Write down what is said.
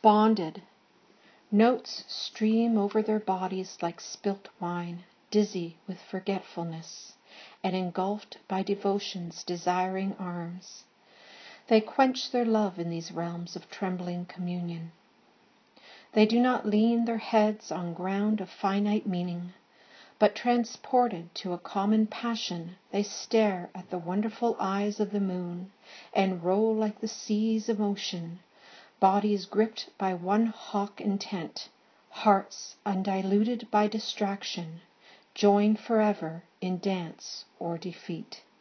Bonded. Notes stream over their bodies like spilt wine, dizzy with forgetfulness, and engulfed by devotion's desiring arms. They quench their love in these realms of trembling communion. They do not lean their heads on ground of finite meaning, but transported to a common passion, they stare at the wonderful eyes of the moon and roll like the seas of ocean, bodies gripped by one hawk intent, hearts undiluted by distraction, joined forever in dance or defeat.